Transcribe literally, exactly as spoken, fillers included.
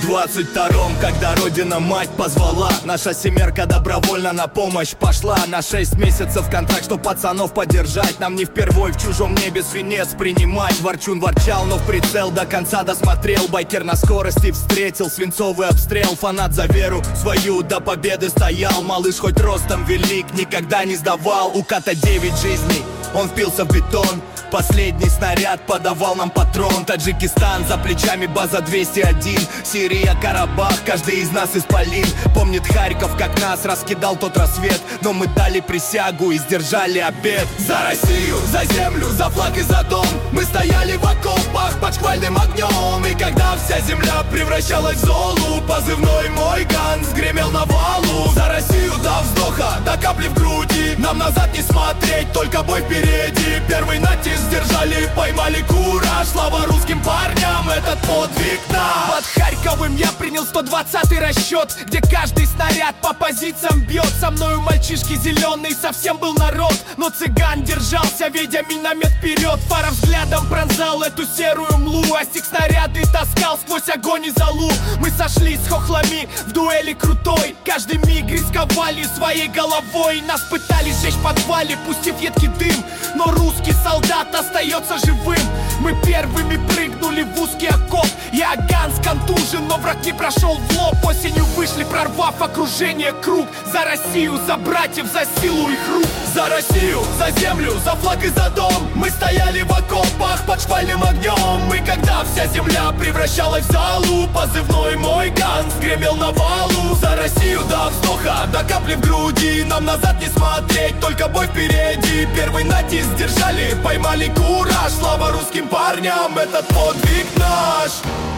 двадцать втором, когда родина-мать позвала, наша семерка добровольно на помощь пошла. На шесть месяцев контракт, чтоб пацанов поддержать. Нам не впервой в чужом небе свинец принимать. Ворчун ворчал, но в прицел до конца досмотрел. Байкер на скорости встретил свинцовый обстрел. Фанат за веру свою до победы стоял. Малыш хоть ростом велик, никогда не сдавал. У Ката девять жизней, он впился в бетон. Последний снаряд подавал нам патрон. Таджикистан, за плечами база двести один. Сирия, Карабах, каждый из нас исполин. Помнит Харьков, как нас раскидал тот рассвет. Но мы дали присягу и сдержали обет. За Россию, за землю, за флаг и за дом. Мы стояли в окопах под шквальным огнем. И когда вся земля превращалась в золу, позывной мой Ганс гремел на валу. За Россию до вздоха, до капли в груди. Нам назад не смотреть, только бой впереди. Первый натиск сдержали, поймали кураж. Слава русским парням, этот подвиг наш. Под Харьковым я принял сто двадцатый расчет, где каждый снаряд по позициям бьет. Со мною мальчишки зеленый, совсем был народ. Но цыган держался, ведя миномет вперед. Фара взглядом пронзал эту серую млу, а стик снаряды таскал сквозь огонь и золу. Мы сошлись с хохлами в дуэли крутой. Каждый миг рисковали своей головой. Нас пытались сжечь в подвале, пустив едкий дым. Но русский солдат остается живым. Мы первыми прыгнули в узкий окоп. Я Ганс контужен, но враг не прошел в лоб. Осенью вышли, прорвав окружение круг. За Россию, за братьев, за силу их рук. За Россию, за землю, за флаг и за дом. Мы стояли в окопах под шквальным огнем. И когда вся земля превращалась в залу, позывной мой Ганс гремел на валу. За Россию до вздоха, до капли в груди. Нам назад не смотреть, только бой впереди. Первый натиск сдержали, поймали кураж. Слава русским парням, этот подвиг наш.